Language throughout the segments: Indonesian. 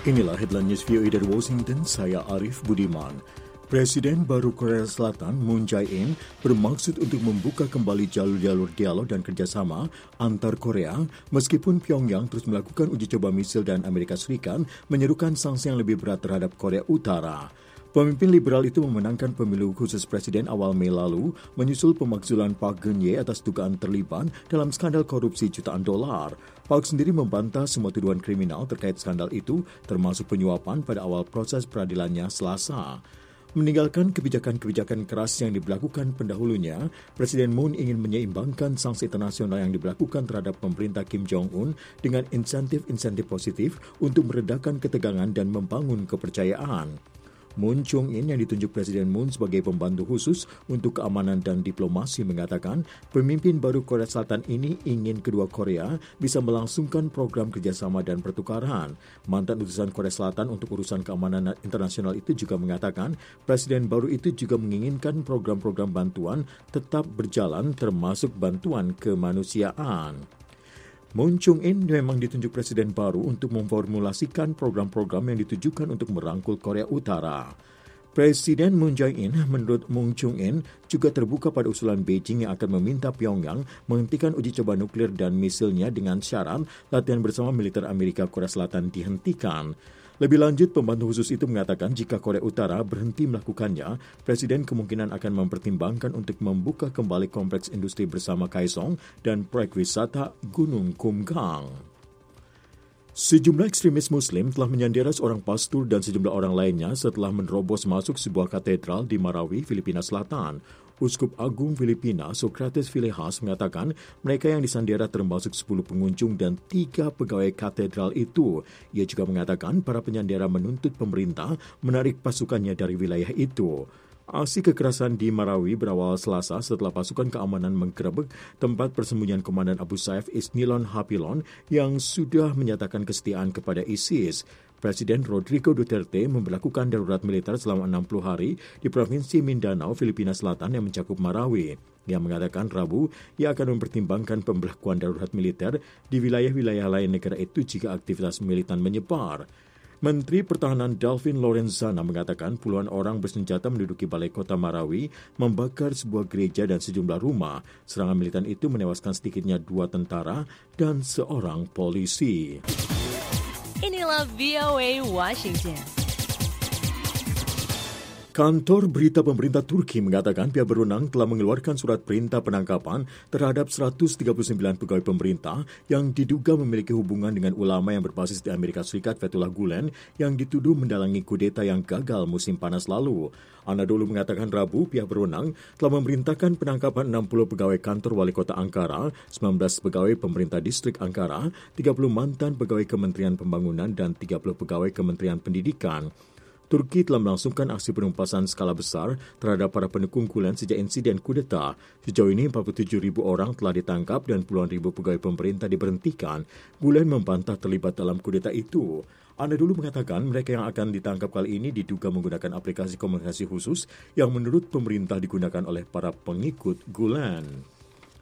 Inilah headline news VOA dari Washington, saya Arif Budiman. Presiden baru Korea Selatan Moon Jae-in bermaksud untuk membuka kembali jalur-jalur dialog dan kerjasama antar Korea meskipun Pyongyang terus melakukan uji coba misil dan Amerika Serikat menyerukan sanksi yang lebih berat terhadap Korea Utara. Pemimpin liberal itu memenangkan pemilu khusus presiden awal Mei lalu menyusul pemakzulan Park Geun-hye atas dugaan terlibat dalam skandal korupsi jutaan dolar. Park sendiri membantah semua tuduhan kriminal terkait skandal itu, termasuk penyuapan pada awal proses peradilannya Selasa. Meninggalkan kebijakan-kebijakan keras yang diberlakukan pendahulunya, Presiden Moon ingin menyeimbangkan sanksi internasional yang diberlakukan terhadap pemerintah Kim Jong-un dengan insentif-insentif positif untuk meredakan ketegangan dan membangun kepercayaan. Moon Chung-in yang ditunjuk Presiden Moon sebagai pembantu khusus untuk keamanan dan diplomasi mengatakan pemimpin baru Korea Selatan ini ingin kedua Korea bisa melangsungkan program kerjasama dan pertukaran. Mantan utusan Korea Selatan untuk urusan keamanan internasional itu juga mengatakan Presiden baru itu juga menginginkan program-program bantuan tetap berjalan termasuk bantuan kemanusiaan. Moon Chung-in memang ditunjuk presiden baru untuk memformulasikan program-program yang ditujukan untuk merangkul Korea Utara. Presiden Moon Jae-in menurut Moon Chung-in juga terbuka pada usulan Beijing yang akan meminta Pyongyang menghentikan uji coba nuklir dan misilnya dengan syarat latihan bersama militer Amerika Korea Selatan dihentikan. Lebih lanjut, pembantu khusus itu mengatakan jika Korea Utara berhenti melakukannya, Presiden kemungkinan akan mempertimbangkan untuk membuka kembali kompleks industri bersama Kaesong dan proyek wisata Gunung Kumgang. Sejumlah ekstremis Muslim telah menyandera seorang pastor dan sejumlah orang lainnya setelah menerobos masuk sebuah katedral di Marawi, Filipina Selatan. Uskup Agung Filipina, Socrates Villegas, mengatakan mereka yang disandera termasuk 10 pengunjung dan 3 pegawai katedral itu. Ia juga mengatakan para penyandera menuntut pemerintah menarik pasukannya dari wilayah itu. Aksi kekerasan di Marawi berawal Selasa setelah pasukan keamanan menggerebek tempat persembunyian Komandan Abu Sayyaf Isnilon Hapilon yang sudah menyatakan kesetiaan kepada ISIS. Presiden Rodrigo Duterte memberlakukan darurat militer selama 60 hari di Provinsi Mindanao, Filipina Selatan yang mencakup Marawi. Ia mengatakan Rabu ia akan mempertimbangkan pemberlakuan darurat militer di wilayah-wilayah lain negara itu jika aktivitas militan menyebar. Menteri Pertahanan Dalvin Lorenzana mengatakan puluhan orang bersenjata menduduki balai kota Marawi, membakar sebuah gereja dan sejumlah rumah. Serangan militan itu menewaskan sedikitnya 2 tentara dan seorang polisi. Inilah VOA Washington. Kantor berita pemerintah Turki mengatakan pihak berwenang telah mengeluarkan surat perintah penangkapan terhadap 139 pegawai pemerintah yang diduga memiliki hubungan dengan ulama yang berbasis di Amerika Serikat Fethullah Gulen yang dituduh mendalangi kudeta yang gagal musim panas lalu. Anadolu mengatakan Rabu pihak berwenang telah memerintahkan penangkapan 60 pegawai kantor wali kota Ankara, 19 pegawai pemerintah distrik Ankara, 30 mantan pegawai Kementerian Pembangunan dan 30 pegawai Kementerian Pendidikan. Turki telah melangsungkan aksi penumpasan skala besar terhadap para pendukung Gulen sejak insiden kudeta. Sejauh ini 47.000 orang telah ditangkap dan puluhan ribu pegawai pemerintah diberhentikan. Gulen membantah terlibat dalam kudeta itu. Anadolu mengatakan mereka yang akan ditangkap kali ini diduga menggunakan aplikasi komunikasi khusus yang menurut pemerintah digunakan oleh para pengikut Gulen.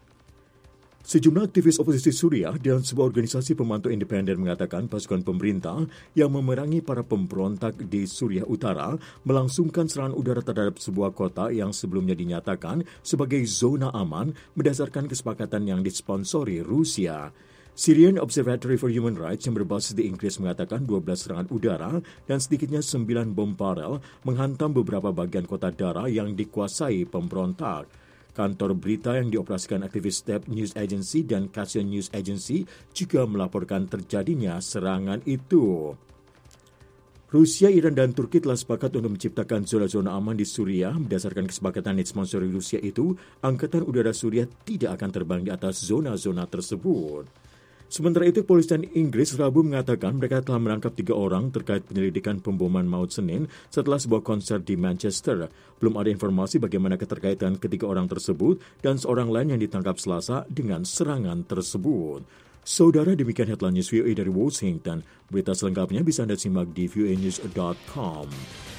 Sejumlah aktivis oposisi Suriah dan sebuah organisasi pemantau independen mengatakan pasukan pemerintah yang memerangi para pemberontak di Suriah Utara melangsungkan serangan udara terhadap sebuah kota yang sebelumnya dinyatakan sebagai zona aman berdasarkan kesepakatan yang disponsori Rusia. Syrian Observatory for Human Rights yang berbasis di Inggris mengatakan 12 serangan udara dan sedikitnya 9 bom barel menghantam beberapa bagian kota Dara yang dikuasai pemberontak. Kantor berita yang dioperasikan aktivis Step News Agency dan Kassion News Agency juga melaporkan terjadinya serangan itu. Rusia, Iran, dan Turki telah sepakat untuk menciptakan zona-zona aman di Suriah. Berdasarkan kesepakatan yang disponsori Rusia itu, Angkatan Udara Suriah tidak akan terbang di atas zona-zona tersebut. Sementara itu, kepolisian Inggris Rabu mengatakan mereka telah menangkap 3 orang terkait penyelidikan pemboman maut Senin setelah sebuah konser di Manchester. Belum ada informasi bagaimana keterkaitan ketiga orang tersebut dan seorang lain yang ditangkap Selasa dengan serangan tersebut. Saudara, demikian headline news VOA dari Washington. Berita selengkapnya bisa Anda simak di voanews.com.